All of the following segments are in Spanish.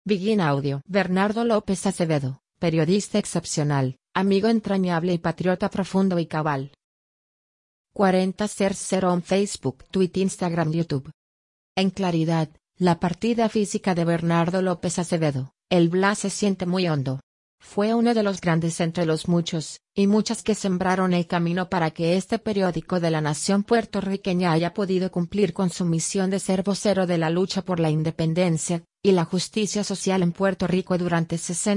Begin Audio. Bernardo López Acevedo, periodista excepcional, amigo entrañable y patriota profundo y cabal. 4000 en Facebook, Twitter, Instagram, YouTube. En claridad, la partida física de Bernardo López Acevedo, el Bla se siente muy hondo. Fue uno de los grandes entre los muchos, y muchas que sembraron el camino para que este periódico de la nación puertorriqueña haya podido cumplir con su misión de ser vocero de la lucha por la independencia y la justicia social en Puerto Rico durante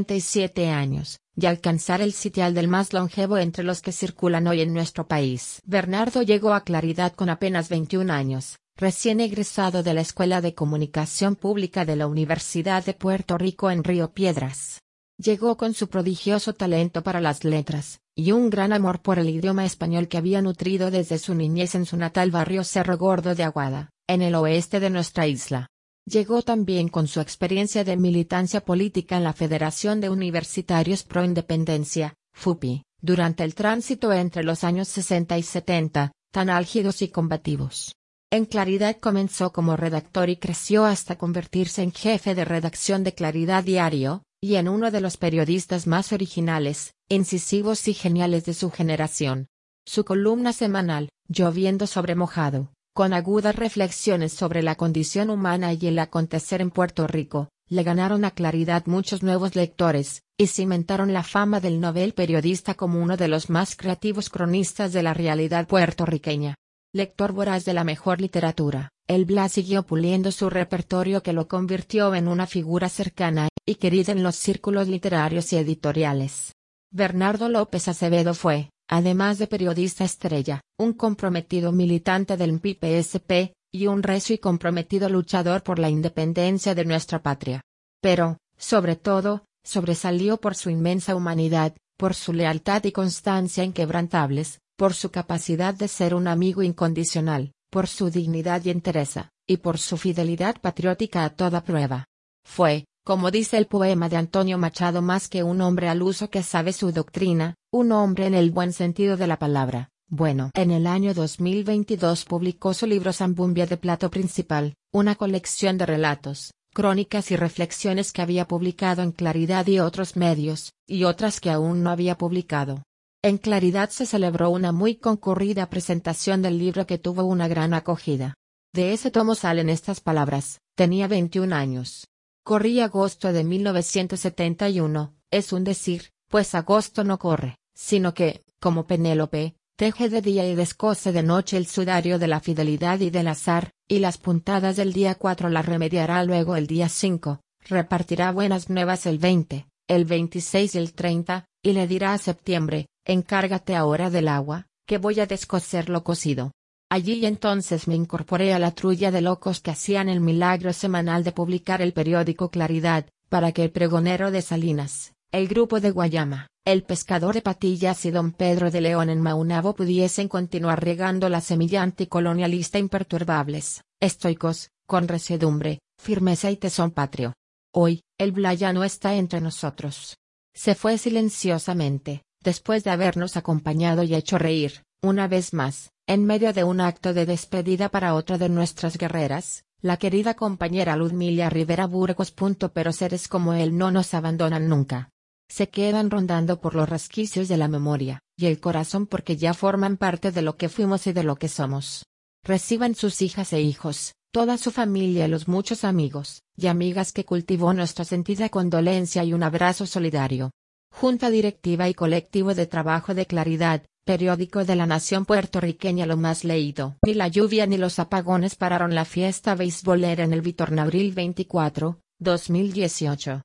67 años, y alcanzar el sitial del más longevo entre los que circulan hoy en nuestro país. Bernardo llegó a Claridad con apenas 21 años, recién egresado de la Escuela de Comunicación Pública de la Universidad de Puerto Rico en Río Piedras. Llegó con su prodigioso talento para las letras, y un gran amor por el idioma español que había nutrido desde su niñez en su natal barrio Cerro Gordo de Aguada, en el oeste de nuestra isla. Llegó también con su experiencia de militancia política en la Federación de Universitarios Pro Independencia, FUPI, durante el tránsito entre los años 60 y 70, tan álgidos y combativos. En Claridad comenzó como redactor y creció hasta convertirse en jefe de redacción de Claridad Diario, y en uno de los periodistas más originales, incisivos y geniales de su generación. Su columna semanal, Lloviendo sobre mojado, con agudas reflexiones sobre la condición humana y el acontecer en Puerto Rico, le ganaron a Claridad muchos nuevos lectores, y cimentaron la fama del novel periodista como uno de los más creativos cronistas de la realidad puertorriqueña. Lector voraz de la mejor literatura, el Bla siguió puliendo su repertorio que lo convirtió en una figura cercana y querida en los círculos literarios y editoriales. Bernardo López Acevedo fue, además de periodista estrella, un comprometido militante del MPP-PSP, y un recio y comprometido luchador por la independencia de nuestra patria. Pero, sobre todo, sobresalió por su inmensa humanidad, por su lealtad y constancia inquebrantables, por su capacidad de ser un amigo incondicional, por su dignidad y entereza, y por su fidelidad patriótica a toda prueba. Fue, como dice el poema de Antonio Machado, más que un hombre al uso que sabe su doctrina, un hombre en el buen sentido de la palabra. Bueno, en el año 2022 publicó su libro Zambumbia de Plato Principal, una colección de relatos, crónicas y reflexiones que había publicado en Claridad y otros medios, y otras que aún no había publicado. En Claridad se celebró una muy concurrida presentación del libro que tuvo una gran acogida. De ese tomo salen estas palabras: tenía 21 años. Corría agosto de 1971, es un decir, pues agosto no corre, sino que, como Penélope, teje de día y descose de noche el sudario de la fidelidad y del azar, y las puntadas del día 4 las remediará luego el día 5, repartirá buenas nuevas el 20, el 26 y el 30, y le dirá a septiembre: encárgate ahora del agua, que voy a descoser lo cocido. Allí y entonces me incorporé a la trulla de locos que hacían el milagro semanal de publicar el periódico Claridad, para que el pregonero de Salinas, el grupo de Guayama, el pescador de Patillas y don Pedro de León en Maunabo pudiesen continuar regando la semilla anticolonialista imperturbables, estoicos, con resiedumbre, firmeza y tesón patrio. Hoy, el Bla ya no está entre nosotros. Se fue silenciosamente, después de habernos acompañado y hecho reír, una vez más, en medio de un acto de despedida para otra de nuestras guerreras, la querida compañera Ludmila Rivera Burgos. Pero seres como él no nos abandonan nunca. Se quedan rondando por los resquicios de la memoria y el corazón porque ya forman parte de lo que fuimos y de lo que somos. Reciban sus hijas e hijos, toda su familia y los muchos amigos y amigas que cultivó nuestra sentida condolencia y un abrazo solidario. Junta Directiva y Colectivo de Trabajo de Claridad, periódico de la nación puertorriqueña lo más leído. Ni la lluvia ni los apagones pararon la fiesta beisbolera en el Vitornabril 24, 2018.